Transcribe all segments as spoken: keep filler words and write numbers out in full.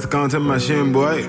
That's the content machine, boy.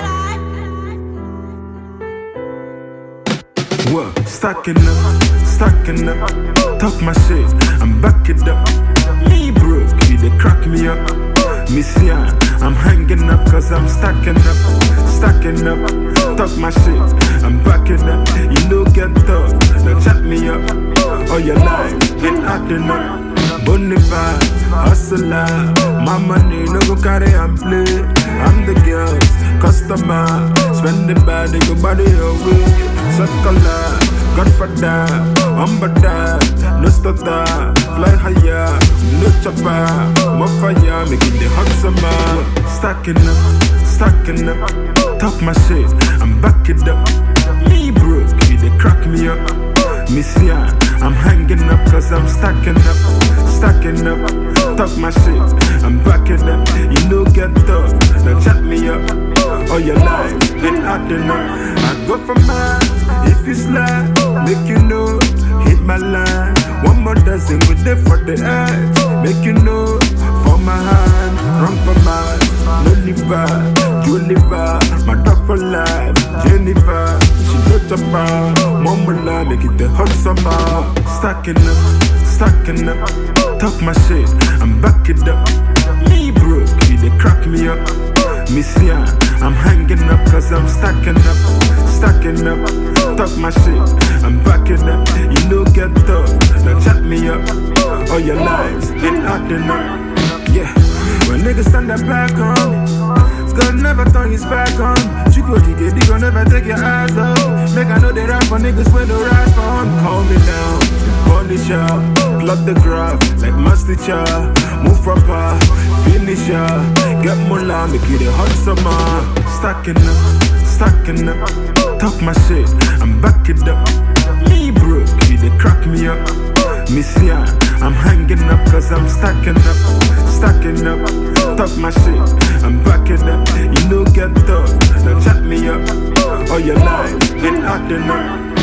What? Stacking up, stacking up. Talk my shit, I'm back it up. Me broke, you they crack me up. Miss ya, I'm hanging up cause I'm stacking up, stacking up. Talk my shit, I'm backing up. You know get up, now chat me up. All your life, ain't acting up. Bonafide, hustler. My money no go carry and play. I'm the girls, customer. Spend the bad, they go body away. Circular, Godfather, Umbada, no stutter. Fly higher, no chopper. More fire, making the hot summer. Stacking up, stacking up. Talk my shit, I'm back it up. Me broke, you they crack me up. Miss ya, I'm hanging up cause I'm stacking up, stacking up. Talk my shit, I'm backing up. You know get up, now chat me up. All your life, ain't acting up. I go for mine, if you slide, make you know. Hit my line, one more dozen with it for the edge. Make you know, for my hand, run for mine. No liver, you liver, my dog for life. Jennifer, she got your bar. Mama make it the hot summer. Stacking up, stacking up. Talk my shit, I'm back it up. Me broke, you they crack me up. Miss ya, I'm hanging up cause I'm stacking up, stacking up. Talk my shit, I'm backing up. You know get up, now chat me up. All your lives, ain't acting up. Yeah, when niggas stand up back on me, God never turn his back on me. You go dig it, they gon' never take your eyes off. Make I know they rap for niggas when they rise from. Call me down, punish ya, plot the graph like master cha. Move proper, finish ya. Get mullah, make it a hot summer. Stacking up, stacking up. Talk my shit, I'm back it up. Me broke, you they crack me up. Miss ya, I'm hanging up cause I'm stacking up, stacking up. Talk my shit, I'm backing up. You know get up, now chat me up. All your life, ain't acting up.